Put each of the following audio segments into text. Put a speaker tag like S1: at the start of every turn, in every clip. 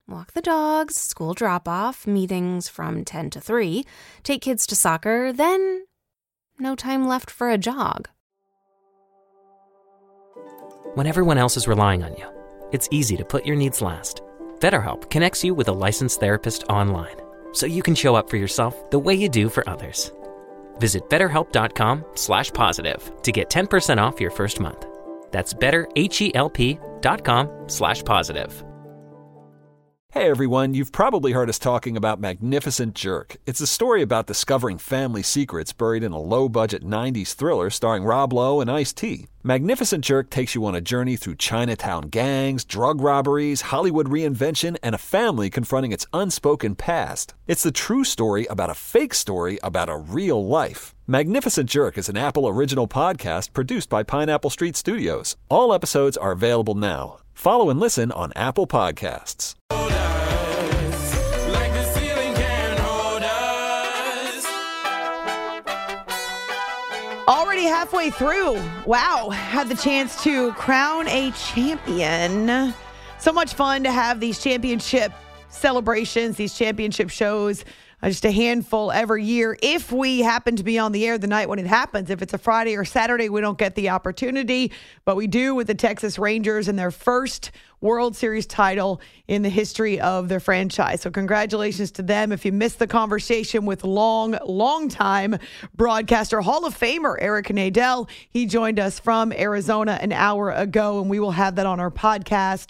S1: Walk the dogs, school drop-off, meetings from 10 to 3, take kids to soccer, then no time left for a jog.
S2: When everyone else is relying on you, it's easy to put your needs last. BetterHelp connects you with a licensed therapist online, so you can show up for yourself the way you do for others. Visit BetterHelp.com/positive to get 10% off your first month. That's BetterHelp.com/positive.
S3: Hey everyone, you've probably heard us talking about Magnificent Jerk. It's a story about discovering family secrets buried in a low-budget 90s thriller starring Rob Lowe and Ice-T. Magnificent Jerk takes you on a journey through Chinatown gangs, drug robberies, Hollywood reinvention, and a family confronting its unspoken past. It's the true story about a fake story about a real life. Magnificent Jerk is an Apple original podcast produced by Pineapple Street Studios. All episodes are available now. Follow and listen on Apple Podcasts.
S4: Already halfway through. Wow. Had the chance to crown a champion. So much fun to have these championship celebrations, these championship shows. Just a handful every year. If we happen to be on the air the night when it happens, if it's a Friday or Saturday, we don't get the opportunity, but we do with the Texas Rangers and their first World Series title in the history of their franchise. So congratulations to them. If you missed the conversation with long-time broadcaster, Hall of Famer Eric Nadel, he joined us from Arizona an hour ago, and we will have that on our podcast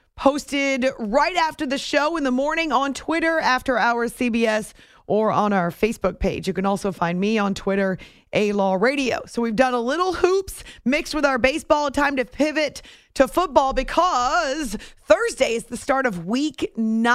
S4: posted right after the show in the morning on Twitter, After Hours CBS, or on our Facebook page. You can also find me on Twitter, A-Law Radio. So we've done a little hoops mixed with our baseball. Time to pivot to football because Thursday is the start of week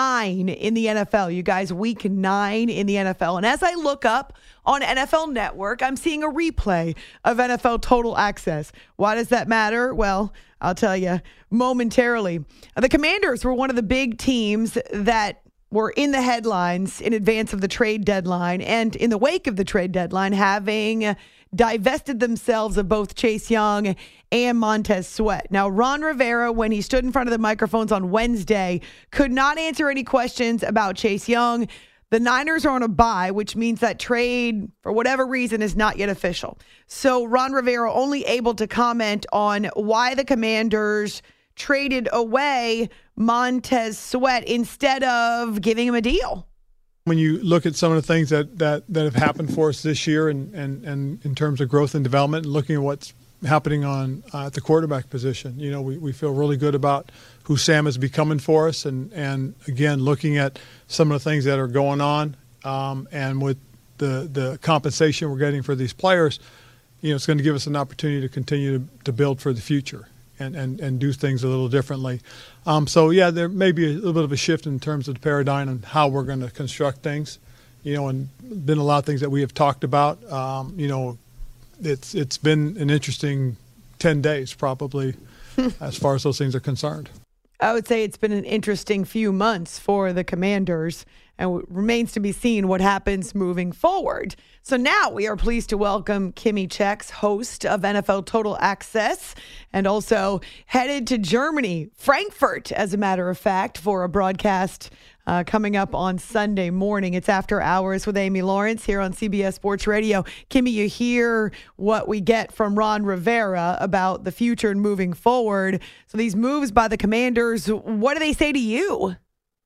S4: 9 in the NFL. You guys, week 9 in the NFL. And as I look up on NFL Network, I'm seeing a replay of NFL Total Access. Why does that matter? Well, I'll tell you momentarily. The Commanders were one of the big teams that were in the headlines in advance of the trade deadline and in the wake of the trade deadline, having divested themselves of both Chase Young and Montez Sweat. Now, Ron Rivera, when he stood in front of the microphones on Wednesday, could not answer any questions about Chase Young. The Niners are on a bye, which means that trade, for whatever reason, is not yet official. So Ron Rivera only able to comment on why the Commanders traded away Montez Sweat instead of giving him a deal.
S5: When you look at some of the things that have happened for us this year and in terms of growth and development, and looking at what's happening on at the quarterback position, you know, we feel really good about who Sam is becoming for us, and again, looking at some of the things that are going on, and with the compensation we're getting for these players, you know, it's going to give us an opportunity to continue to build for the future and do things a little differently. So yeah, there may be a little bit of a shift in terms of the paradigm and how we're going to construct things, you know, and been a lot of things that we have talked about. You know, it's been an interesting 10 days probably as far as those things are concerned.
S4: I would say it's been an interesting few months for the Commanders, and it remains to be seen what happens moving forward. So now we are pleased to welcome Kimmy Chex, host of NFL Total Access, and also headed to Germany, Frankfurt, as a matter of fact, for a broadcast coming up on Sunday morning. It's After Hours with Amy Lawrence here on CBS Sports Radio. Kimmy, you hear what we get from Ron Rivera about the future and moving forward. So these moves by the Commanders, what do they say to you?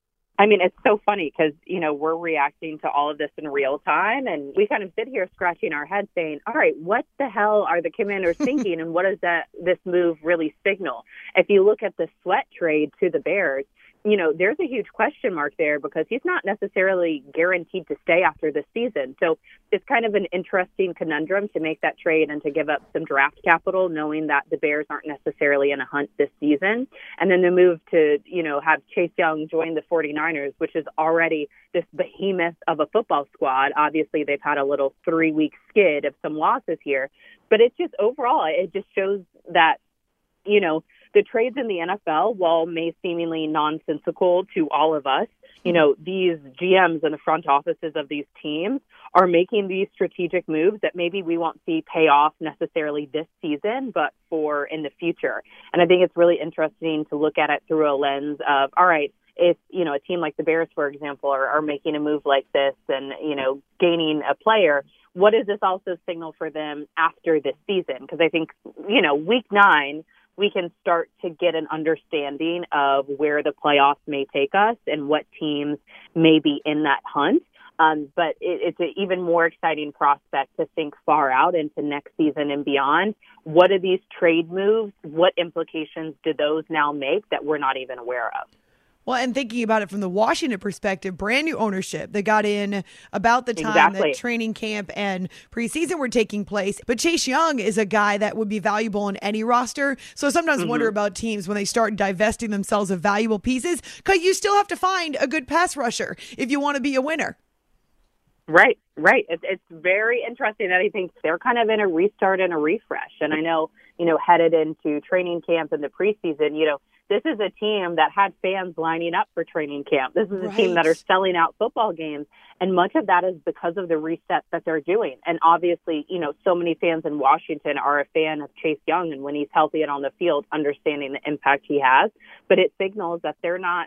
S6: I mean, it's so funny because, you know, we're reacting to all of this in real time, and we kind of sit here scratching our heads saying, all right, what the hell are the Commanders thinking, and what does this move really signal? If you look at the Sweat trade to the Bears, you know, there's a huge question mark there because he's not necessarily guaranteed to stay after this season. So it's kind of an interesting conundrum to make that trade and to give up some draft capital, knowing that the Bears aren't necessarily in a hunt this season. And then the move to, you know, have Chase Young join the 49ers, which is already this behemoth of a football squad. Obviously, they've had a little 3-week skid of some losses here. But it's just overall, it just shows that, you know, the trades in the NFL, while may seemingly nonsensical to all of us, you know, these GMs and the front offices of these teams are making these strategic moves that maybe we won't see pay off necessarily this season, but for in the future. And I think it's really interesting to look at it through a lens of, all right, if, a team like the Bears, for example, are making a move like this and, gaining a player, what does this also signal for them after this season? Because I think, week 9, we can start to get an understanding of where the playoffs may take us and what teams may be in that hunt. But it's an even more exciting prospect to think far out into next season and beyond. What are these trade moves? What implications do those now make that we're not even aware of?
S4: Well, and thinking about it from the Washington perspective, brand new ownership. They got in about the time that training camp and preseason were taking place. But Chase Young is a guy that would be valuable in any roster. So I sometimes wonder about teams when they start divesting themselves of valuable pieces, because you still have to find a good pass rusher if you want to be a winner.
S6: Right. It's very interesting that I think they're kind of in a restart and a refresh. And I know, headed into training camp in the preseason, this is a team that had fans lining up for training camp. This is a team that are selling out football games. And much of that is because of the reset that they're doing. And obviously, so many fans in Washington are a fan of Chase Young. And when he's healthy and on the field, understanding the impact he has. But it signals that they're not,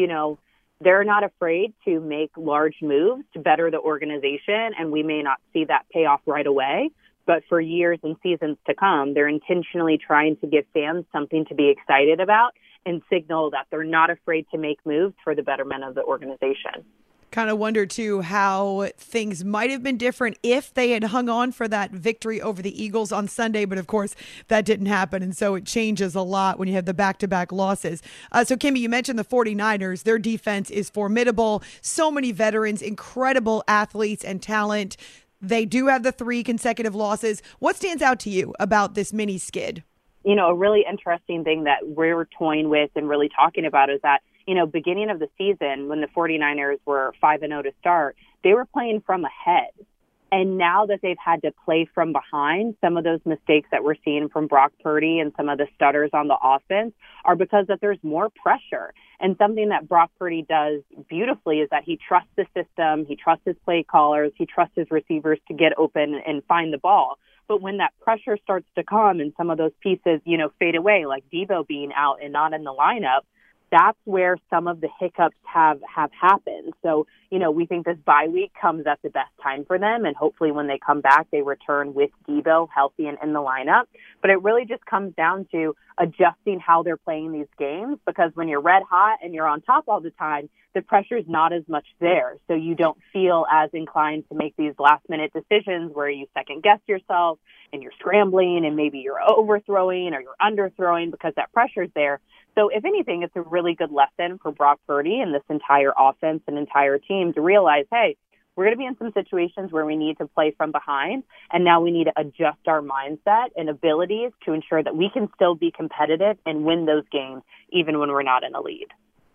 S6: they're not afraid to make large moves to better the organization. And we may not see that payoff right away. But for years and seasons to come, they're intentionally trying to give fans something to be excited about and signal that they're not afraid to make moves for the betterment of the organization.
S4: Kind of wonder, too, how things might have been different if they had hung on for that victory over the Eagles on Sunday. But, of course, that didn't happen. And so it changes a lot when you have the back-to-back losses. So, Kimmy, you mentioned the 49ers. Their defense is formidable. So many veterans, incredible athletes and talent. They do have the 3 consecutive losses. What stands out to you about this mini skid?
S6: A really interesting thing that we're toying with and really talking about is that, beginning of the season when the 49ers were 5-0 to start, they were playing from ahead. And now that they've had to play from behind, some of those mistakes that we're seeing from Brock Purdy and some of the stutters on the offense are because that there's more pressure. And something that Brock Purdy does beautifully is that he trusts the system, he trusts his play callers, he trusts his receivers to get open and find the ball. But when that pressure starts to come and some of those pieces, fade away, like Debo being out and not in the lineup, that's where some of the hiccups have happened. So, we think this bye week comes at the best time for them. And hopefully when they come back, they return with Debo healthy and in the lineup. But it really just comes down to adjusting how they're playing these games, because when you're red hot and you're on top all the time, the pressure's not as much there. So you don't feel as inclined to make these last minute decisions where you second guess yourself and you're scrambling and maybe you're overthrowing or you're underthrowing because that pressure's there. So if anything, it's a really good lesson for Brock Purdy and this entire offense and entire team to realize, hey, we're going to be in some situations where we need to play from behind, and now we need to adjust our mindset and abilities to ensure that we can still be competitive and win those games even when we're not in a lead.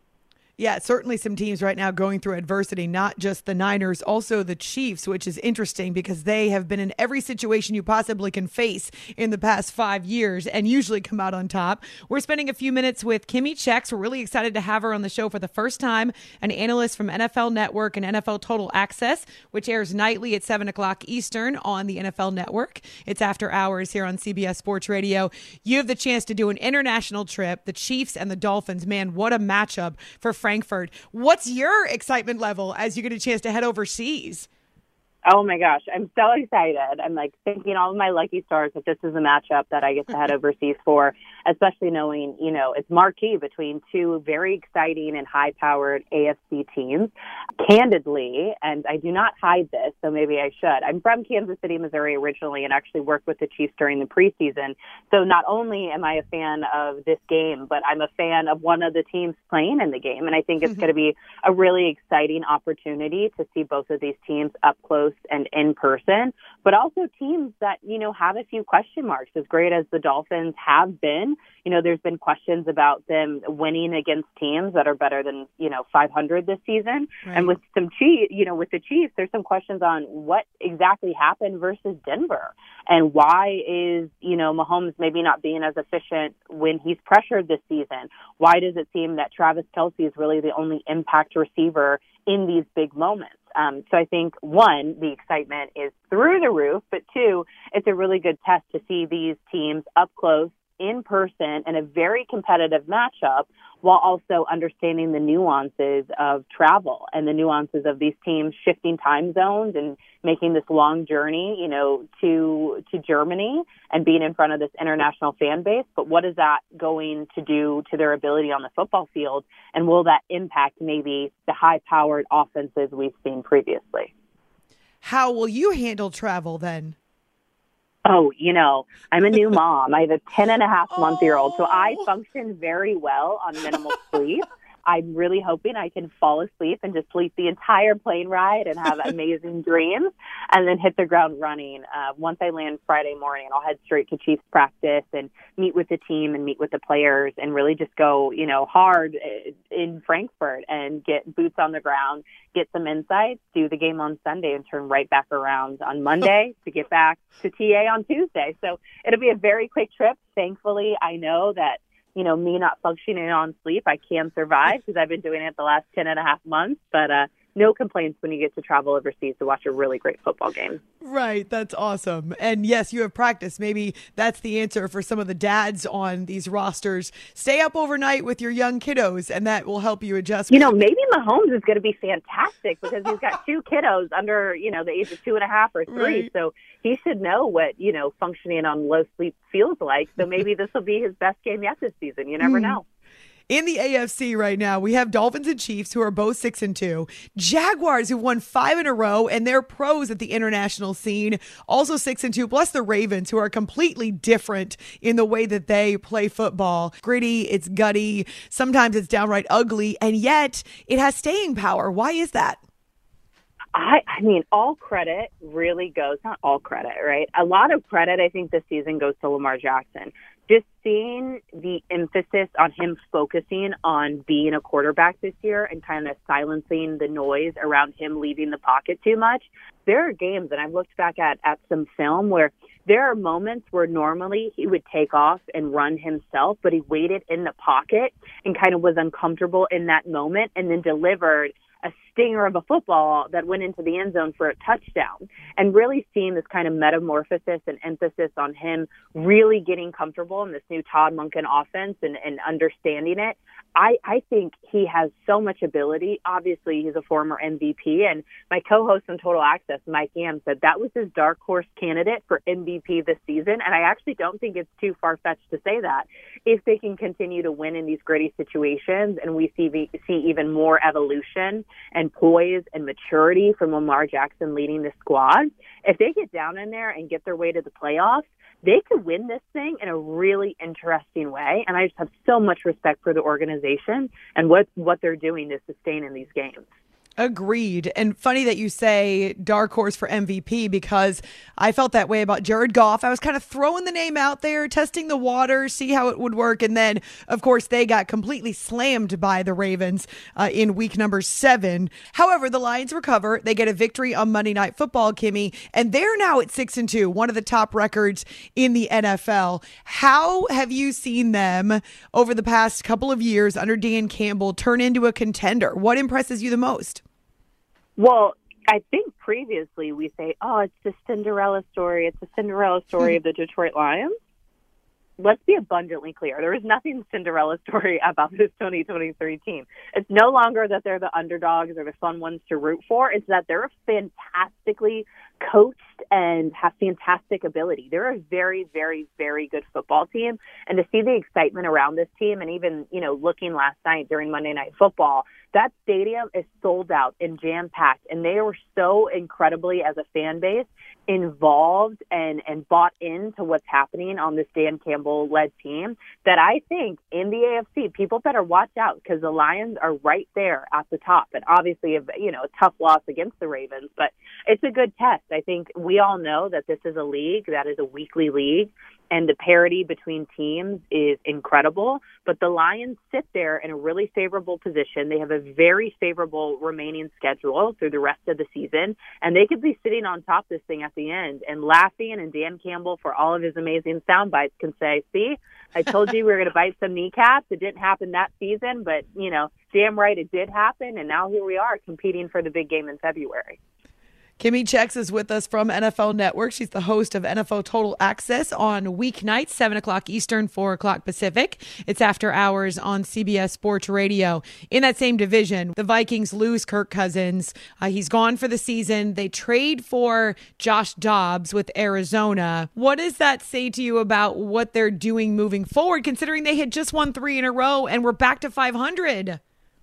S4: Yeah, certainly some teams right now going through adversity, not just the Niners, also the Chiefs, which is interesting because they have been in every situation you possibly can face in the past 5 years and usually come out on top. We're spending a few minutes with Kimmy Chex. We're really excited to have her on the show for the first time, an analyst from NFL Network and NFL Total Access, which airs nightly at 7 o'clock Eastern on the NFL Network. It's after hours here on CBS Sports Radio. You have the chance to do an international trip, the Chiefs and the Dolphins. Man, what a matchup for Frankfurt. What's your excitement level as you get a chance to head overseas?
S6: Oh my gosh, I'm so excited. I'm thinking all of my lucky stars that this is a matchup that I get to head overseas for, especially knowing, it's marquee between two very exciting and high-powered AFC teams. Candidly, and I do not hide this, so maybe I should, I'm from Kansas City, Missouri originally and actually worked with the Chiefs during the preseason. So not only am I a fan of this game, but I'm a fan of one of the teams playing in the game. And I think it's going to be a really exciting opportunity to see both of these teams up close and in person, but also teams that, have a few question marks. As great as the Dolphins have been, there's been questions about them winning against teams that are better than, 500 this season. Right. And with with the Chiefs, there's some questions on what exactly happened versus Denver and why is, Mahomes maybe not being as efficient when he's pressured this season. Why does it seem that Travis Kelce is really the only impact receiver in these big moments? So I think, one, the excitement is through the roof, but two, it's a really good test to see these teams up close in person in a very competitive matchup, while also understanding the nuances of travel and the nuances of these teams shifting time zones and making this long journey, to Germany and being in front of this international fan base. But what is that going to do to their ability on the football field? And will that impact maybe the high-powered offenses we've seen previously?
S4: How will you handle travel then?
S6: Oh, I'm a new mom. I have a 10-and-a-half-month-year-old, so I function very well on minimal sleep. I'm really hoping I can fall asleep and just sleep the entire plane ride and have amazing dreams and then hit the ground running. Once I land Friday morning, I'll head straight to Chiefs practice and meet with the team and meet with the players and really just go, hard in Frankfurt and get boots on the ground, get some insights, do the game on Sunday and turn right back around on Monday to get back to TA on Tuesday. So it'll be a very quick trip. Thankfully, I know that me not functioning on sleep, I can survive because I've been doing it the last 10.5 months. But no complaints when you get to travel overseas to watch a really great football game.
S4: Right. That's awesome. And yes, you have practice. Maybe that's the answer for some of the dads on these rosters. Stay up overnight with your young kiddos, and that will help you adjust.
S6: Maybe Mahomes is going to be fantastic because he's got 2 kiddos under, the age of 2.5 or 3. Right. So he should know what, functioning on low sleep feels like. So maybe this will be his best game yet this season. You never know.
S4: In the AFC right now, we have Dolphins and Chiefs, who are both 6-2. Jaguars, who won 5 in a row, and they're pros at the international scene, also 6-2. Plus the Ravens, who are completely different in the way that they play football. Gritty, it's gutty, sometimes it's downright ugly, and yet it has staying power. Why is that?
S6: I mean, all credit really goes, not all credit, right? A lot of credit, I think, this season goes to Lamar Jackson. Just seeing the emphasis on him focusing on being a quarterback this year and kind of silencing the noise around him leaving the pocket too much. There are games, and I've looked back at some film where there are moments where normally he would take off and run himself, but he waited in the pocket and kind of was uncomfortable in that moment and then delivered a stinger of a football that went into the end zone for a touchdown. And really seeing this kind of metamorphosis and emphasis on him really getting comfortable in this new Todd Monken offense and understanding it. I think he has so much ability. Obviously, he's a former MVP, and my co-host on Total Access, Mike Yam, said that was his dark horse candidate for MVP this season, and I actually don't think it's too far-fetched to say that. If they can continue to win in these gritty situations and we see even more evolution and poise and maturity from Lamar Jackson leading the squad, if they get down in there and get their way to the playoffs, they could win this thing in a really interesting way. And I just have so much respect for the organization and what they're doing to sustain in these games.
S4: Agreed. And funny that you say dark horse for MVP because I felt that way about Jared Goff. I was kind of throwing the name out there, testing the water, see how it would work. And then, of course, they got completely slammed by the Ravens in week number 7. However, the Lions recover. They get a victory on Monday Night Football, Kimmy, and they're now at 6-2, one of the top records in the NFL. How have you seen them over the past couple of years under Dan Campbell turn into a contender? What impresses you the most?
S6: Well, I think previously we say, oh, it's the Cinderella story. It's the Cinderella story of the Detroit Lions. Let's be abundantly clear. There is nothing Cinderella story about this 2023 team. It's no longer that they're the underdogs or the fun ones to root for. It's that they're fantastically coached and have fantastic ability. They're a very, very, very good football team. And to see the excitement around this team and even, looking last night during Monday Night Football, that stadium is sold out and jam-packed. And they were so incredibly, as a fan base, involved and bought into what's happening on this Dan Campbell-led team that I think in the AFC, people better watch out because the Lions are right there at the top. And obviously, a tough loss against the Ravens, but it's a good test. I think we all know that this is a league that is a weekly league, and the parity between teams is incredible. But the Lions sit there in a really favorable position. They have a very favorable remaining schedule through the rest of the season, and they could be sitting on top of this thing at the end and laughing, and Dan Campbell, for all of his amazing sound bites, can say, see, I told you we were going to bite some kneecaps. It didn't happen that season, but, damn right it did happen, and now here we are competing for the big game in February.
S4: Kimmy Checks is with us from NFL Network. She's the host of NFL Total Access on weeknights, 7 o'clock Eastern, 4 o'clock Pacific. It's after hours on CBS Sports Radio. In that same division, the Vikings lose Kirk Cousins. He's gone for the season. They trade for Josh Dobbs with Arizona. What does that say to you about what they're doing moving forward, considering they had just won 3 in a row and were back to 500?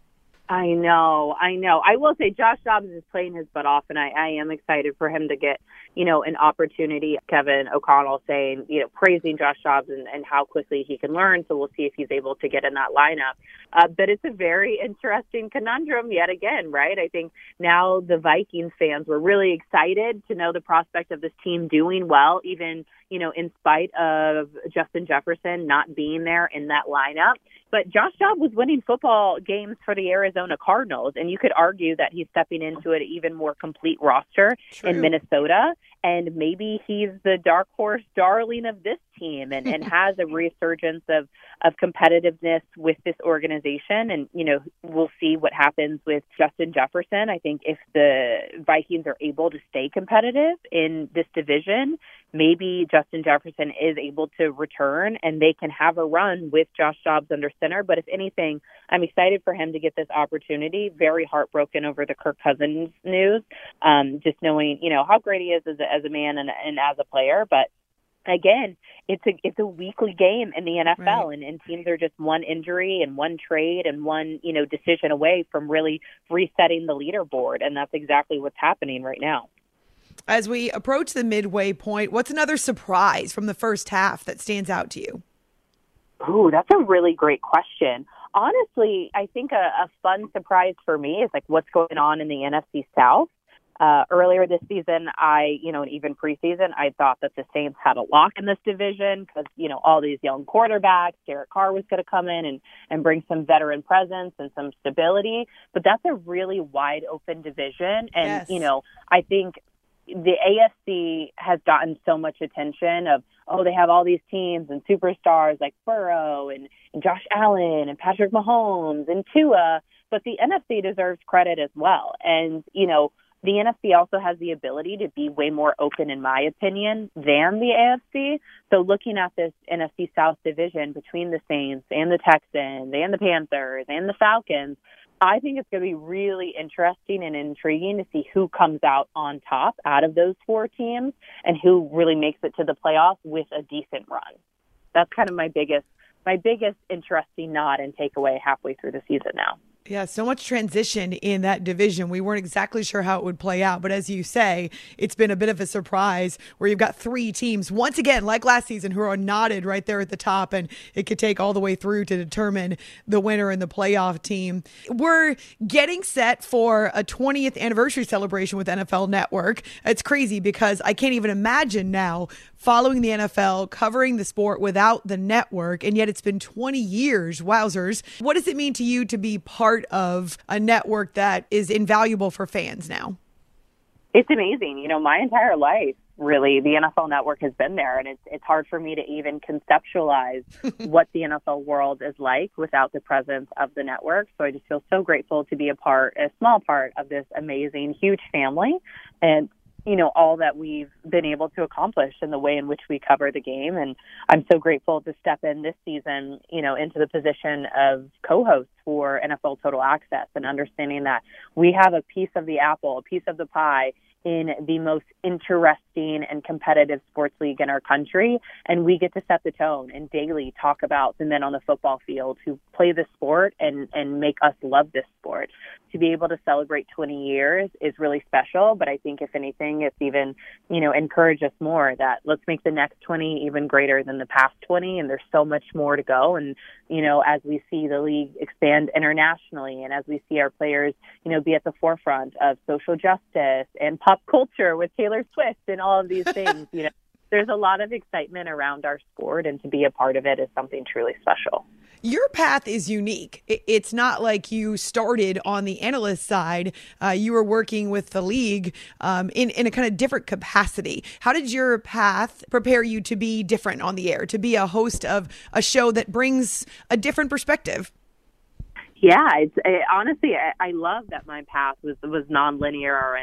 S6: I know. I will say Josh Dobbs is playing his butt off, and I am excited for him to get, an opportunity. Kevin O'Connell saying, praising Josh Dobbs and how quickly he can learn. So we'll see if he's able to get in that lineup. But it's a very interesting conundrum yet again, right? I think now the Vikings fans were really excited to know the prospect of this team doing well, even, in spite of Justin Jefferson not being there in that lineup. But Josh Dobbs was winning football games for the Arizona Cardinals, and you could argue that he's stepping into an even more complete roster in Minnesota, and maybe he's the dark horse darling of this team and has a resurgence of competitiveness with this organization. And, we'll see what happens with Justin Jefferson. I think if the Vikings are able to stay competitive in this division, maybe Justin Jefferson is able to return and they can have a run with Josh Dobbs under center. But if anything, I'm excited for him to get this opportunity. Very heartbroken over the Kirk Cousins news, just knowing, how great he is as a man and as a player. But again, it's a weekly game in the NFL, right. and teams are just one injury and one trade and one, decision away from really resetting the leaderboard. And that's exactly what's happening right now.
S4: As we approach the midway point, what's another surprise from the first half that stands out to you?
S6: Ooh, that's a really great question. Honestly, I think a fun surprise for me is what's going on in the NFC South. Earlier this season, and even preseason, I thought that the Saints had a lock in this division because, all these young quarterbacks, Derek Carr was going to come in and bring some veteran presence and some stability. But that's a really wide open division. And,
S4: yes.
S6: I think the AFC has gotten so much attention of, they have all these teams and superstars like Burrow and Josh Allen and Patrick Mahomes and Tua, but the NFC deserves credit as well. And, the NFC also has the ability to be way more open, in my opinion, than the AFC. So looking at this NFC South division between the Saints and the Texans and the Panthers and the Falcons, I think it's going to be really interesting and intriguing to see who comes out on top out of those 4 teams and who really makes it to the playoffs with a decent run. That's kind of my biggest interesting nod and takeaway halfway through the season now.
S4: Yeah, so much transition in that division. We weren't exactly sure how it would play out, but as you say, it's been a bit of a surprise where you've got 3 teams, once again, like last season, who are knotted right there at the top, and it could take all the way through to determine the winner in the playoff team. We're getting set for a 20th anniversary celebration with NFL Network. It's crazy because I can't even imagine now following the NFL, covering the sport without the network, and yet it's been 20 years. Wowzers. What does it mean to you to be part of a network that is invaluable for fans now?
S6: It's amazing. My entire life, really, the NFL Network has been there, and it's hard for me to even conceptualize what the NFL world is like without the presence of the network. So I just feel so grateful to be a small part of this amazing, huge family, and all that we've been able to accomplish in the way in which we cover the game. And I'm so grateful to step in this season, into the position of co-host for NFL Total Access, and understanding that we have a piece of the apple, a piece of the pie in the most interesting and competitive sports league in our country. And we get to set the tone and daily talk about the men on the football field who play the sport and make us love this sport. To be able to celebrate 20 years is really special, but I think if anything, it's even, encourage us more that let's make the next 20 even greater than the past 20. And there's so much more to go. And, as we see the league expand internationally, and as we see our players, be at the forefront of social justice and pop culture with Taylor Swift and all of these things, there's a lot of excitement around our sport, and to be a part of it is something truly special.
S4: Your path is unique. It's not like you started on the analyst side. You were working with the league in a kind of different capacity. How did your path prepare you to be different on the air, to be a host of a show that brings a different perspective?
S6: Yeah, honestly, I love that my path was nonlinear, and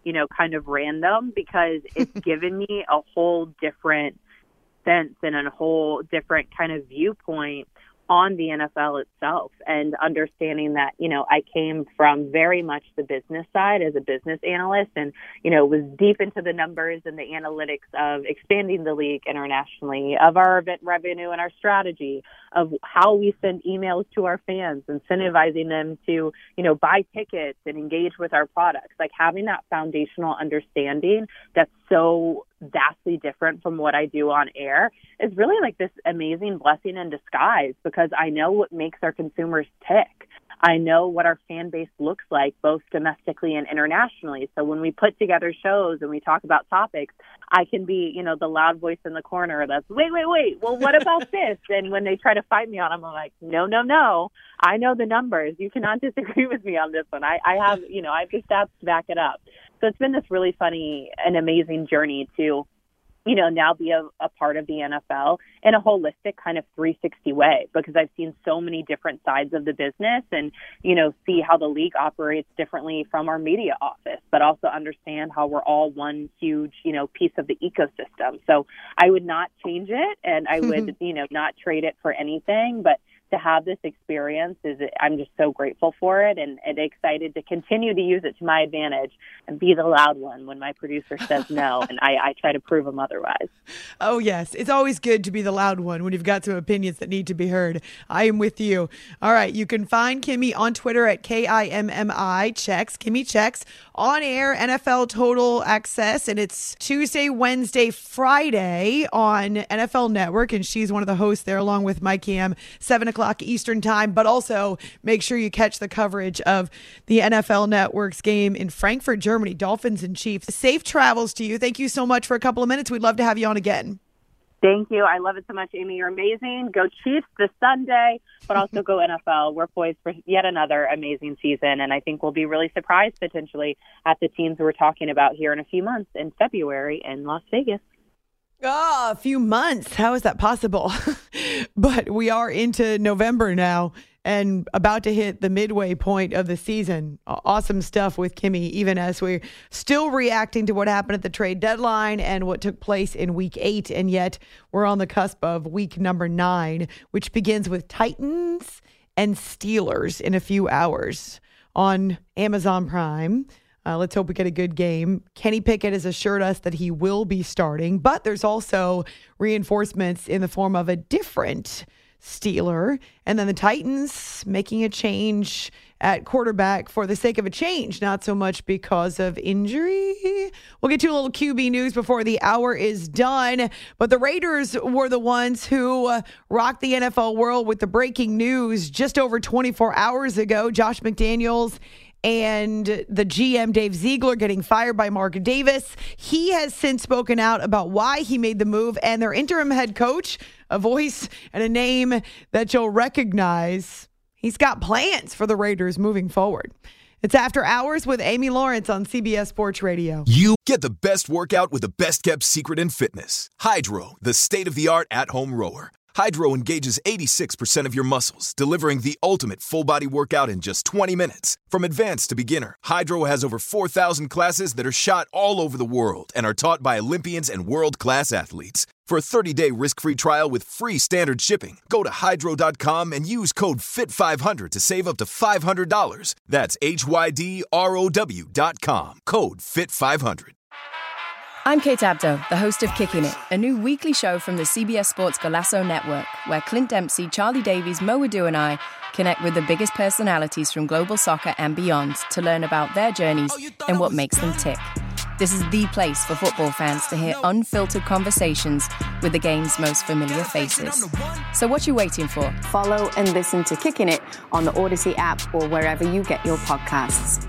S6: kind of random, because it's given me a whole different sense and a whole different kind of viewpoint on the NFL itself, and understanding that, I came from very much the business side as a business analyst, and, was deep into the numbers and the analytics of expanding the league internationally, of our event revenue and our strategy, of how we send emails to our fans, incentivizing them to, buy tickets and engage with our products. Like, having that foundational understanding that's so vastly different from what I do on air is really like this amazing blessing in disguise, because I know what makes our consumers tick. I know what our fan base looks like, both domestically and internationally. So when we put together shows and we talk about topics, I can be, the loud voice in the corner that's, wait, well, what about this? And when they try to fight me on them, I'm like, no. I know the numbers. You cannot disagree with me on this one. I have, I have the stats to back it up. So it's been this really funny and amazing journey to, now be a part of the NFL in a holistic kind of 360 way, because I've seen so many different sides of the business and, see how the league operates differently from our media office, but also understand how we're all one huge, piece of the ecosystem. So I would not change it, and I would, not trade it for anything, but to have this experience I'm just so grateful for it, and excited to continue to use it to my advantage and be the loud one when my producer says no, and I try to prove them otherwise.
S4: Oh, yes. It's always good to be the loud one when you've got some opinions that need to be heard. I am with you. All right. You can find Kimmy on Twitter at KIMMI Checks. Kimmy Checks on air, NFL Total Access, and it's Tuesday, Wednesday, Friday on NFL Network, and she's one of the hosts there along with Mike Yam, 7 o'clock Eastern time. But also make sure you catch the coverage of the NFL Network's game in Frankfurt, Germany, Dolphins and Chiefs. Safe travels to you. Thank you so much for a couple of minutes. We'd love to have you on again.
S6: Thank you. I love it so much, Amy. You're amazing. Go Chiefs this Sunday, but also go NFL. We're poised for yet another amazing season, and I think we'll be really surprised potentially at the teams we're talking about here in a few months in February in Las Vegas.
S4: Oh, a few months. How is that possible? But we are into November now and about to hit the midway point of the season. Awesome stuff with Kimmy, even as we're still reacting to what happened at the trade deadline and what took place in week 8. And yet we're on the cusp of week number 9, which begins with Titans and Steelers in a few hours on Amazon Prime. Let's hope we get a good game. Kenny Pickett has assured us that he will be starting, but there's also reinforcements in the form of a different Steeler. And then the Titans making a change at quarterback for the sake of a change, not so much because of injury. We'll get to a little QB news before the hour is done. But the Raiders were the ones who rocked the NFL world with the breaking news just over 24 hours ago. Josh McDaniels and the GM Dave Ziegler getting fired by Mark Davis. He has since spoken out about why he made the move, and their interim head coach, a voice and a name that you'll recognize. He's got plans for the Raiders moving forward. It's After Hours with Amy Lawrence on CBS Sports Radio.
S7: You get the best workout with the best kept secret in fitness. Hydro, the state-of-the-art at-home rower. Hydro engages 86% of your muscles, delivering the ultimate full-body workout in just 20 minutes. From advanced to beginner, Hydro has over 4,000 classes that are shot all over the world and are taught by Olympians and world-class athletes. For a 30-day risk-free trial with free standard shipping, go to Hydro.com and use code FIT500 to save up to $500. That's HYDROW.com, code FIT500.
S8: I'm Kate Abdo, the host of Kicking It, a new weekly show from the CBS Sports Golasso Network, where Clint Dempsey, Charlie Davies, Mo Adu and I connect with the biggest personalities from global soccer and beyond to learn about their journeys and what makes them tick. This is the place for football fans to hear unfiltered conversations with the game's most familiar faces. So what you waiting for?
S9: Follow and listen to Kicking It on the Odyssey app or wherever you get your podcasts.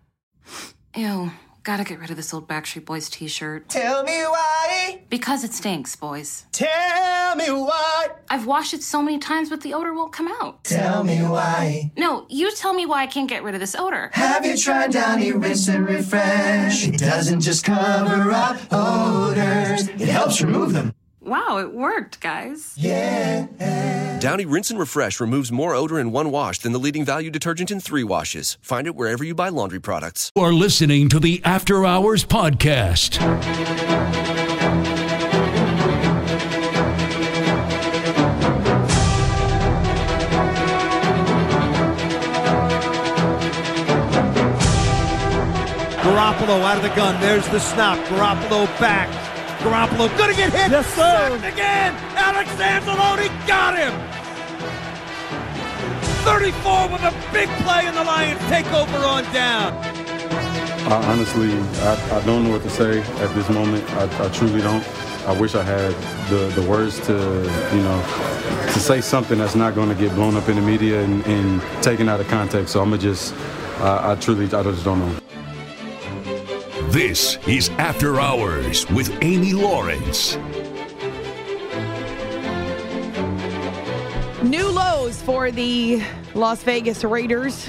S10: Ew. Gotta get rid of this old Backstreet Boys t-shirt.
S11: Tell me why.
S10: Because it stinks, boys.
S11: Tell me why.
S10: I've washed it so many times, but the odor won't come out.
S11: Tell me why.
S10: No, you tell me why I can't get rid of this odor.
S11: Have you tried Downy Rinse and Refresh? It doesn't just cover up odors. It helps remove them.
S10: Wow, it worked, guys.
S11: Yeah.
S12: Downy Rinse and Refresh removes more odor in one wash than the leading value detergent in 3 washes. Find it wherever you buy laundry products.
S13: You are listening to the After Hours Podcast.
S14: Garoppolo out of the gun. There's the snap. Garoppolo back. Garoppolo gonna get hit.
S15: Yes, sir.
S14: Sacked again. Alex Anzalone got him. 34 with a big play, and the Lions take over on down.
S16: Honestly, I don't know what to say at this moment. I truly don't. I wish I had the words to say something that's not going to get blown up in the media and taken out of context. So I'm going to just, I just don't know.
S13: This is After Hours with Amy Lawrence.
S4: New lows for the Las Vegas Raiders.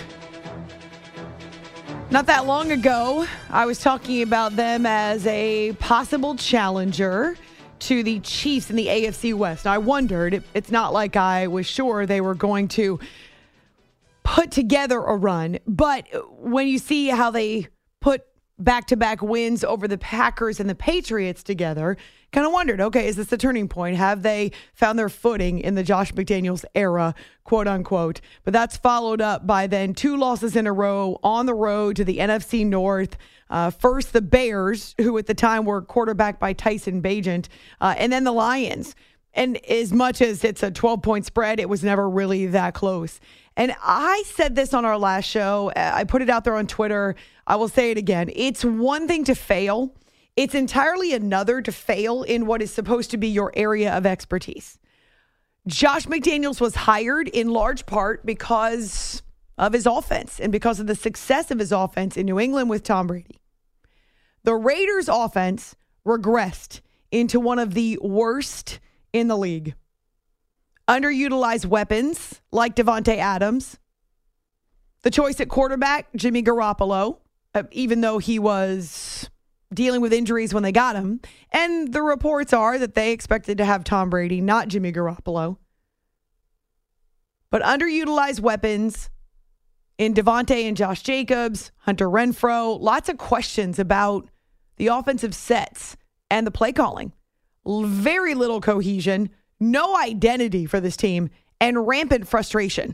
S4: Not that long ago, I was talking about them as a possible challenger to the Chiefs in the AFC West. I wondered, it's not like I was sure they were going to put together a run, but when you see how they put back-to-back wins over the Packers and the Patriots together, kind of wondered, okay, is this the turning point? Have they found their footing in the Josh McDaniels era, quote unquote? But that's followed up by then 2 losses in a row on the road to the NFC North. First, the Bears, who at the time were quarterbacked by Tyson Bagent, and then the Lions. And as much as it's a 12-point spread, it was never really that close. And I said this on our last show. I put it out there on Twitter. I will say it again. It's one thing to fail. It's entirely another to fail in what is supposed to be your area of expertise. Josh McDaniels was hired in large part because of his offense and because of the success of his offense in New England with Tom Brady. The Raiders' offense regressed into one of the worst in the league. Underutilized weapons like Devontae Adams. The choice at quarterback, Jimmy Garoppolo, even though he was dealing with injuries when they got him. And the reports are that they expected to have Tom Brady, not Jimmy Garoppolo. But underutilized weapons in Devontae and Josh Jacobs, Hunter Renfrow. Lots of questions about the offensive sets and the play calling. Very little cohesion. No identity for this team, and rampant frustration.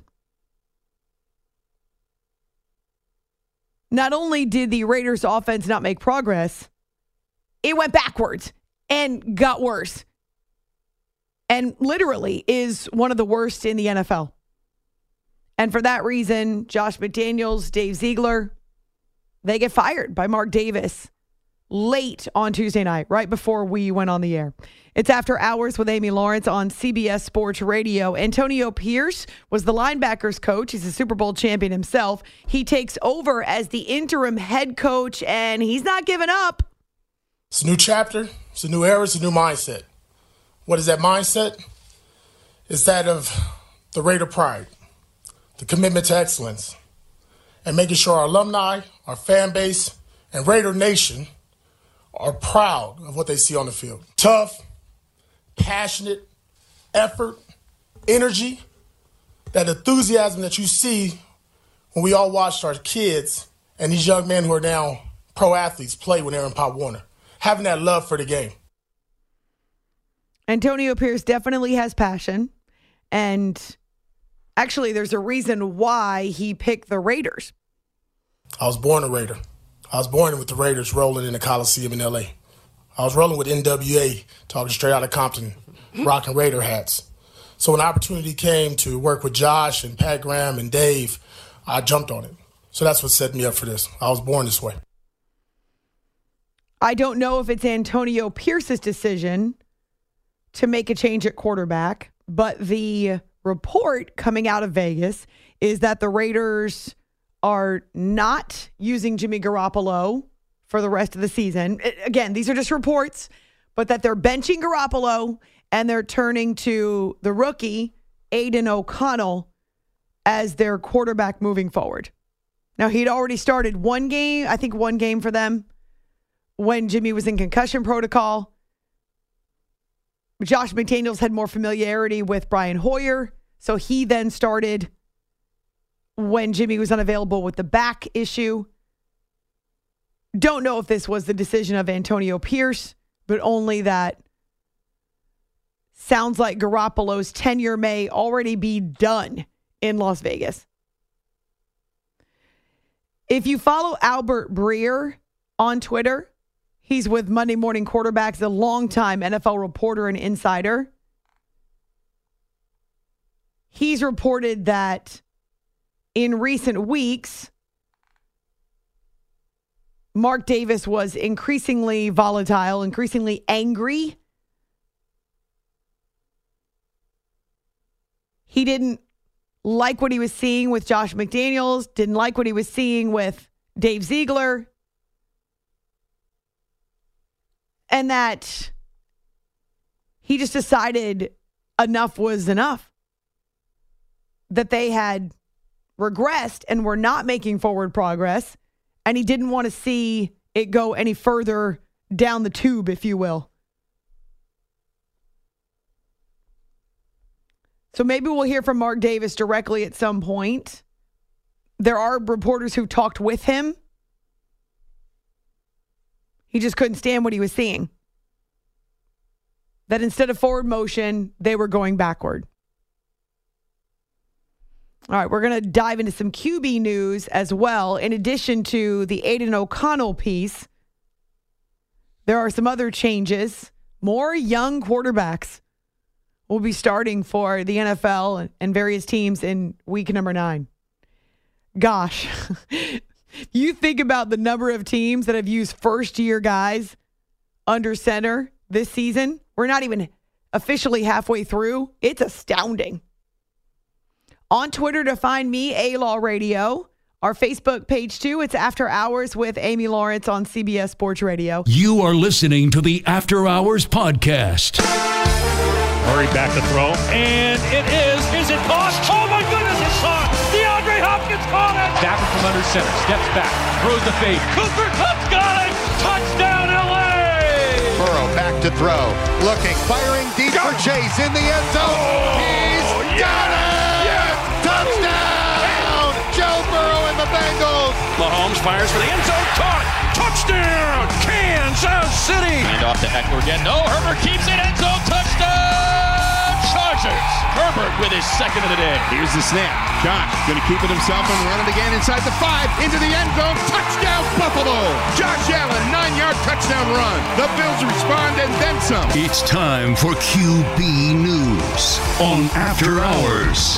S4: Not only did the Raiders' offense not make progress, it went backwards and got worse. And literally is one of the worst in the NFL. And for that reason, Josh McDaniels, Dave Ziegler, they get fired by Mark Davis late on Tuesday night, right before we went on the air. It's After Hours with Amy Lawrence on CBS Sports Radio. Antonio Pierce was the linebackers coach. He's a Super Bowl champion himself. He takes over as the interim head coach, and he's not giving up.
S17: It's a new chapter. It's a new era. It's a new mindset. What is that mindset? It's that of the Raider pride, the commitment to excellence, and making sure our alumni, our fan base, and Raider Nation are proud of what they see on the field. Tough, passionate, effort, energy, that enthusiasm that you see when we all watched our kids and these young men who are now pro athletes play when they're in Pop Warner. Having that love for the game.
S4: Antonio Pierce definitely has passion. And actually, there's a reason why he picked the Raiders.
S17: I was born a Raider. I was born with the Raiders rolling in the Coliseum in L.A. I was rolling with NWA, talking straight out of Compton, rocking Raider hats. So when the opportunity came to work with Josh and Pat Graham and Dave, I jumped on it. So that's what set me up for this. I was born this way.
S4: I don't know if it's Antonio Pierce's decision to make a change at quarterback, but the report coming out of Vegas is that the Raiders are not using Jimmy Garoppolo for the rest of the season. Again, these are just reports, but that they're benching Garoppolo and they're turning to the rookie, Aiden O'Connell, as their quarterback moving forward. Now, he'd already started one game for them when Jimmy was in concussion protocol. Josh McDaniels had more familiarity with Brian Hoyer, So he then started when Jimmy was unavailable with the back issue. Don't know if this was the decision of Antonio Pierce, but only that sounds like Garoppolo's tenure may already be done in Las Vegas. If you follow Albert Breer on Twitter, he's with Monday Morning Quarterbacks, a longtime NFL reporter and insider. He's reported that in recent weeks, Mark Davis was increasingly volatile, increasingly angry. He didn't like what he was seeing with Josh McDaniels, didn't like what he was seeing with Dave Ziegler, and that he just decided enough was enough, that they had regressed and were not making forward progress, and he didn't want to see it go any further down the tube, if you will. So maybe we'll hear from Mark Davis directly at some point. There are reporters who talked with him. He just couldn't stand what he was seeing. That instead of forward motion, they were going backward. All right, we're going to dive into some QB news as well. In addition to the Aiden O'Connell piece, there are some other changes. More young quarterbacks will be starting for the NFL and various teams in week number 9. Gosh, you think about the number of teams that have used first-year guys under center this season. We're not even officially halfway through. It's astounding. On Twitter to find me, A-Law Radio. Our Facebook page, too. It's After Hours with Amy Lawrence on CBS Sports Radio.
S13: You are listening to the After Hours Podcast.
S15: Murray back to throw, and it is. Is it caught? Oh, my goodness, it's caught. DeAndre Hopkins caught it. Baffin from under center, steps back, throws the fade. Cooper Kupp's got it. Touchdown, L.A.
S18: Burrow back to throw, looking, firing deep for Chase in the end zone. He's got it. Yes. Touchdown. Joe Burrow and the Bengals.
S15: Mahomes fires for the end zone, caught. Touchdown, Kansas City.
S19: And off to Eckler again. No, Herbert keeps it, end zone, touchdown, Chargers. Herbert with his second of the day.
S18: Here's the snap. Josh going to keep it himself and run it again inside the 5, into the end zone. Touchdown, Buffalo. Josh Allen, 9-yard touchdown run. The Bills respond and then some.
S13: It's time for QB News on After Hours.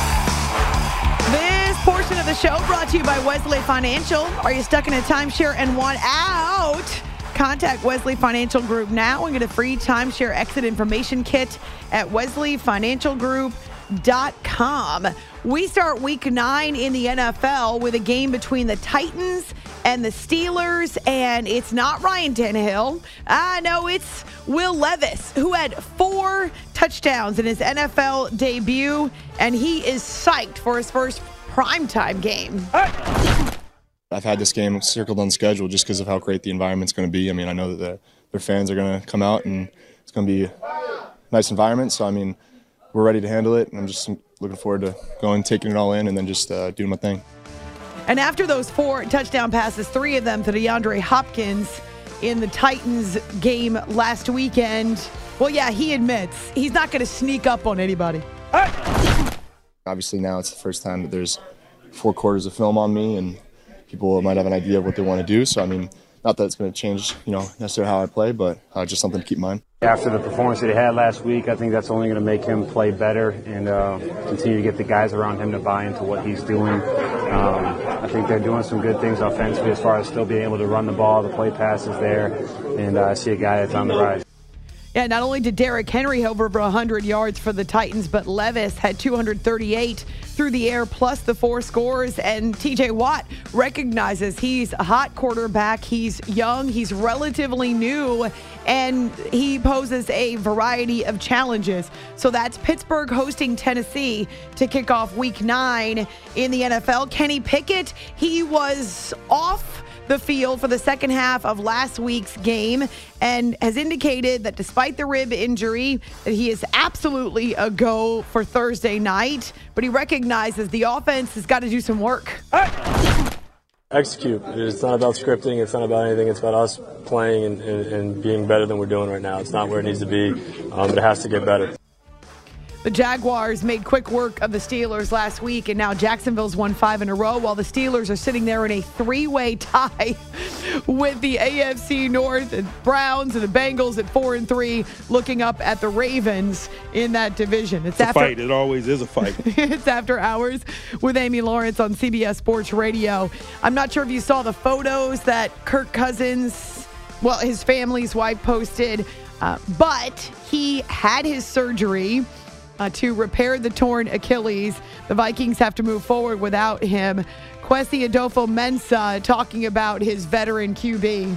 S4: This portion of the show brought to you by Wesley Financial. Are you stuck in a timeshare and want out? Contact Wesley Financial Group now and get a free timeshare exit information kit at wesleyfinancialgroup.com. We start week 9 in the NFL with a game between the Titans and the Steelers, and it's not Ryan Tannehill. No, it's Will Levis, who had 4 touchdowns in his NFL debut, and he is psyched for his first primetime game.
S20: I've had this game circled on schedule just because of how great the environment's going to be. I mean, I know that their fans are going to come out, and it's going to be a nice environment. So, I mean, we're ready to handle it, and I'm just looking forward to going, taking it all in, and then just doing my thing.
S4: And after those 4 touchdown passes, 3 of them to DeAndre Hopkins in the Titans game last weekend, well, yeah, he admits he's not going to sneak up on anybody.
S20: Obviously, now it's the first time that there's 4 quarters of film on me, and people might have an idea of what they want to do. So, I mean, not that it's going to change, necessarily how I play, but just something to keep in mind.
S21: After the performance that he had last week, I think that's only going to make him play better and continue to get the guys around him to buy into what he's doing. I think they're doing some good things offensively as far as still being able to run the ball, the play passes there, and I see a guy that's on the rise.
S4: Yeah, not only did Derrick Henry have over 100 yards for the Titans, but Levis had 238 through the air plus the 4 scores. And TJ Watt recognizes he's a hot quarterback. He's young. He's relatively new. And he poses a variety of challenges. So that's Pittsburgh hosting Tennessee to kick off week 9 in the NFL. Kenny Pickett, he was off the field for the second half of last week's game and has indicated that despite the rib injury, that he is absolutely a go for Thursday night, but he recognizes the offense has got to do some work.
S1: Execute. It's not about scripting. It's not about anything. It's about us playing and being better than we're doing right now. It's not where it needs to be, but it has to get better.
S4: The Jaguars made quick work of the Steelers last week, and now Jacksonville's won 5 in a row, while the Steelers are sitting there in a 3-way tie with the AFC North and Browns and the Bengals at 4-3, looking up at the Ravens in that division.
S22: It's a fight. It always is a fight.
S4: It's After Hours with Amy Lawrence on CBS Sports Radio. I'm not sure if you saw the photos that Kirk Cousins, his family's wife posted, but he had his surgery to repair the torn Achilles. The Vikings have to move forward without him. Kwesi Adofo-Mensah talking about his veteran QB.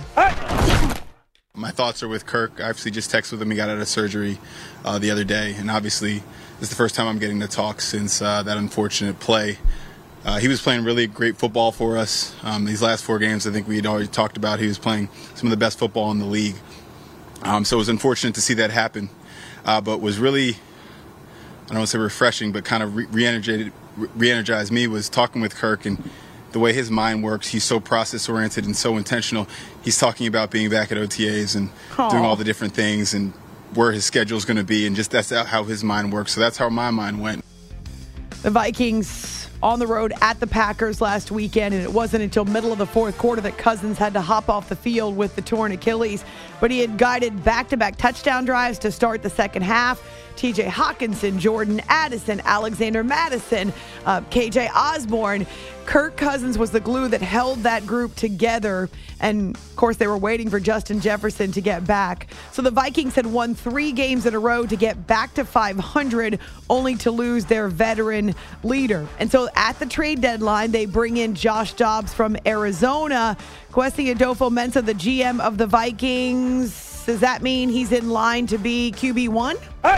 S23: My thoughts are with Kirk. I obviously just texted with him. He got out of surgery the other day, and obviously this is the first time I'm getting to talk since that unfortunate play. He was playing really great football for us. These last 4 games, I think we had already talked about, he was playing some of the best football in the league. So it was unfortunate to see that happen, but was really, I don't want to say refreshing, but kind of re-energized me was talking with Kirk and the way his mind works. He's so process-oriented and so intentional. He's talking about being back at OTAs and doing all the different things and where his schedule is going to be, and just that's how his mind works. So that's how my mind went.
S4: The Vikings on the road at the Packers last weekend, and it wasn't until middle of the fourth quarter that Cousins had to hop off the field with the torn Achilles. But he had guided back-to-back touchdown drives to start the second half. TJ Hawkinson, Jordan Addison, Alexander Madison, KJ Osborne. Kirk Cousins was the glue that held that group together. And, of course, they were waiting for Justin Jefferson to get back. So the Vikings had won 3 games in a row to get back to 500, only to lose their veteran leader. And so at the trade deadline, they bring in Josh Dobbs from Arizona. Kwesi Adofo-Mensah, the GM of the Vikings. Does that mean he's in line to be QB1?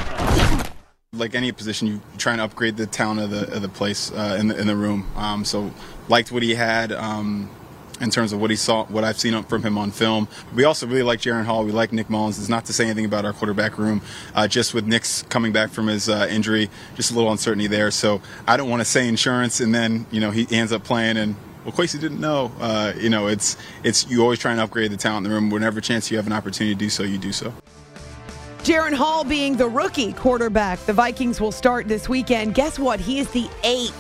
S23: Like any position, you try and upgrade the talent of the place in the room. So liked what he had in terms of what I've seen from him on film. We also really like Jaren Hall. We like Nick Mullins. It's not to say anything about our quarterback room. Just with Nick's coming back from his injury, just a little uncertainty there. So I don't want to say insurance and then he ends up playing and. Well, Kwesi didn't know. It's you always try and upgrade the talent in the room. Whenever chance you have an opportunity to do so, you do so.
S4: Jaren Hall being the rookie quarterback. The Vikings will start this weekend. Guess what? He is the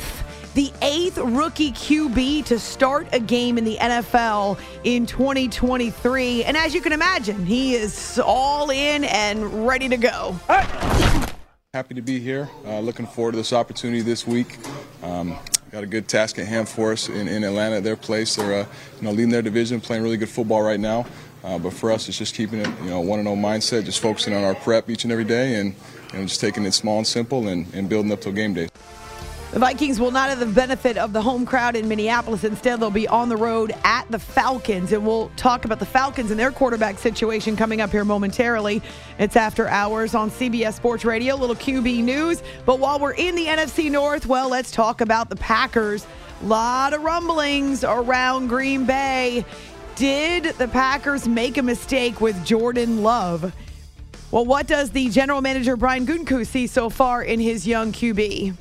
S4: 8th rookie QB to start a game in the NFL in 2023. And as you can imagine, he is all in and ready to go.
S24: Happy to be here. Looking forward to this opportunity this week. Got a good task at hand for us in Atlanta at their place. They're leading their division, playing really good football right now. But for us, it's just keeping it 1-0 mindset, just focusing on our prep each and every day and just taking it small and simple and building up till game day.
S4: The Vikings will not have the benefit of the home crowd in Minneapolis. Instead, they'll be on the road at the Falcons. And we'll talk about the Falcons and their quarterback situation coming up here momentarily. It's After Hours on CBS Sports Radio, a little QB news. But while we're in the NFC North, let's talk about the Packers. A lot of rumblings around Green Bay. Did the Packers make a mistake with Jordan Love? Well, what does the general manager, Brian Gutekunst, see so far in his young QB?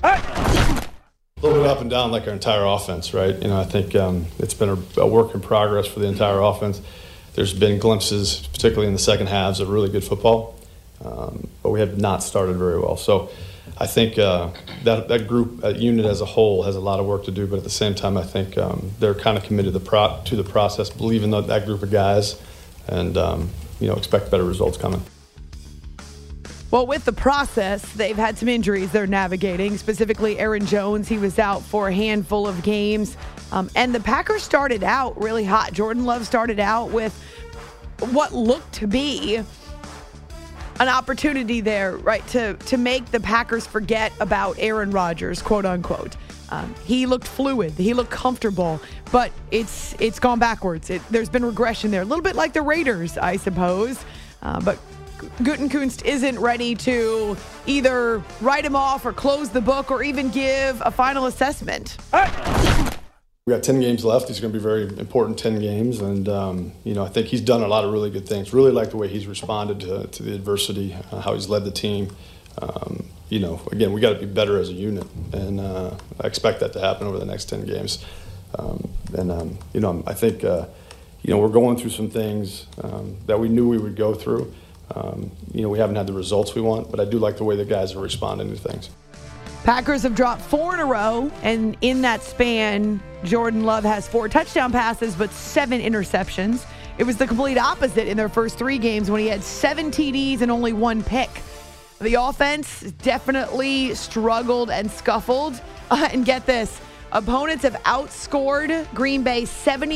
S25: A little bit up and down like our entire offense, right? I think it's been a work in progress for the entire offense. There's been glimpses, particularly in the second halves, of really good football, but we have not started very well. So I think that group, unit as a whole, has a lot of work to do, but at the same time, I think they're kind of committed to the process, believe in that group of guys, and expect better results coming.
S4: Well, with the process, they've had some injuries they're navigating, specifically Aaron Jones. He was out for a handful of games. And the Packers started out really hot. Jordan Love started out with what looked to be an opportunity there, right, to make the Packers forget about Aaron Rodgers, quote unquote. He looked fluid. He looked comfortable, but it's gone backwards. There's been regression there, a little bit like the Raiders, I suppose. But Gutekunst isn't ready to either write him off or close the book or even give a final assessment.
S25: We got 10 games left. These are going to be very important 10 games. And, I think he's done a lot of really good things. Really like the way he's responded to the adversity, how he's led the team. Again, we got to be better as a unit. And I expect that to happen over the next 10 games. I think, we're going through some things that we knew we would go through. We haven't had the results we want, but I do like the way the guys are responding to things.
S4: Packers have dropped 4 in a row, and in that span, Jordan Love has 4 touchdown passes but 7 interceptions. It was the complete opposite in their first 3 games when he had 7 TDs and only 1 pick. The offense definitely struggled and scuffled. And get this, opponents have outscored Green Bay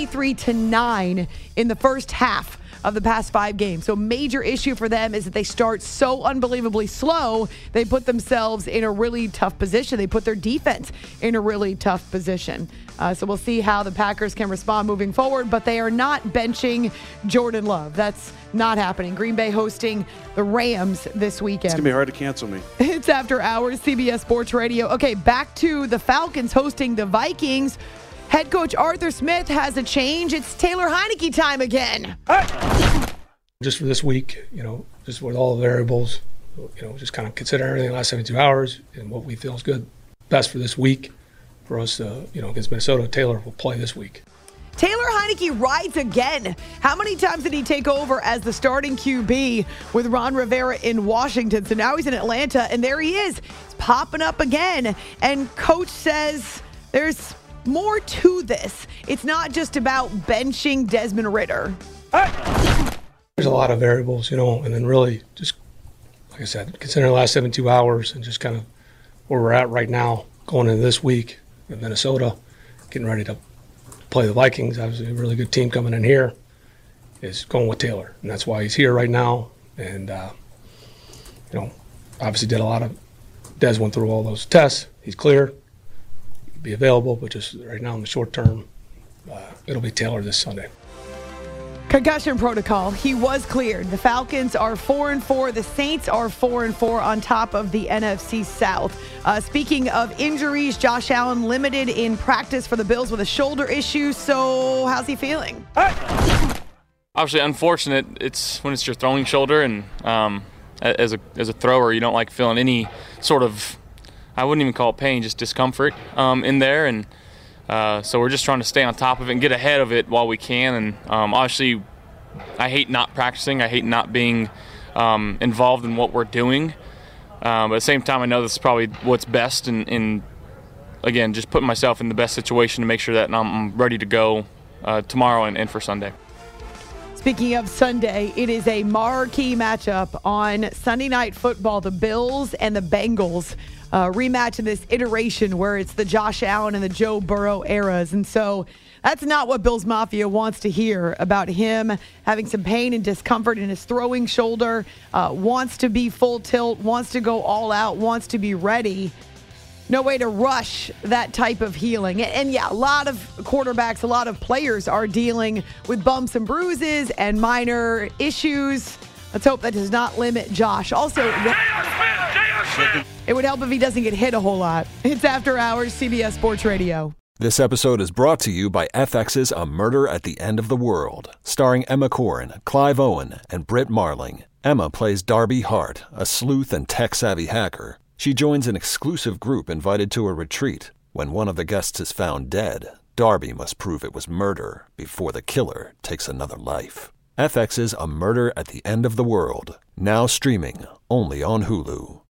S4: 73-9 in the first half of the past 5 games. So major issue for them is that they start so unbelievably slow, they put themselves in a really tough position. They put their defense in a really tough position. So we'll see how the Packers can respond moving forward, but they are not benching Jordan Love. That's not happening. Green Bay hosting the Rams this weekend.
S22: It's going to be hard to cancel me.
S4: It's After Hours, CBS Sports Radio. Okay, back to the Falcons hosting the Vikings. Head coach Arthur Smith has a change. It's Taylor Heinicke time again.
S2: Just for this week, just with all the variables, just kind of consider everything in the last 72 hours and what we feel is good. Best for this week for us, against Minnesota. Taylor will play this week.
S4: Taylor Heinicke rides again. How many times did he take over as the starting QB with Ron Rivera in Washington? So now he's in Atlanta, and there he is. He's popping up again. And coach says there's more to this. It's not just about benching Desmond Ridder.
S2: There's a lot of variables, and then really just, like I said, considering the last 72 hours and just kind of where we're at right now going into this week in Minnesota, getting ready to play the Vikings. Obviously a really good team coming in here, is going with Taylor. And that's why he's here right now. And, obviously did a lot of, Des went through all those tests. He's clear. Be available, but just right now in the short term, it'll be Taylor this Sunday.
S4: Concussion protocol. He was cleared. The Falcons are 4-4. The Saints are 4-4 on top of the NFC South. Speaking of injuries, Josh Allen limited in practice for the Bills with a shoulder issue. So how's he feeling?
S3: Obviously unfortunate. It's when it's your throwing shoulder, and as a thrower, you don't like feeling any sort of, I wouldn't even call it pain, just discomfort in there. And so we're just trying to stay on top of it and get ahead of it while we can. And obviously, I hate not practicing. I hate not being involved in what we're doing. But at the same time, I know this is probably what's best. And again, just putting myself in the best situation to make sure that I'm ready to go tomorrow and for Sunday.
S4: Speaking of Sunday, it is a marquee matchup on Sunday Night Football, the Bills and the Bengals. Rematch in this iteration where it's the Josh Allen and the Joe Burrow eras. And so that's not what Bills Mafia wants to hear about him having some pain and discomfort in his throwing shoulder, wants to be full tilt, wants to go all out, wants to be ready. No way to rush that type of healing. And yeah, a lot of quarterbacks, a lot of players are dealing with bumps and bruises and minor issues. Let's hope that does not limit Josh. Also, it would help if he doesn't get hit a whole lot. It's After Hours, CBS Sports Radio.
S5: This episode is brought to you by FX's A Murder at the End of the World, starring Emma Corrin, Clive Owen, and Britt Marling. Emma plays Darby Hart, a sleuth and tech-savvy hacker. She joins an exclusive group invited to a retreat. When one of the guests is found dead, Darby must prove it was murder before the killer takes another life. FX's A Murder at the End of the World, now streaming only on Hulu.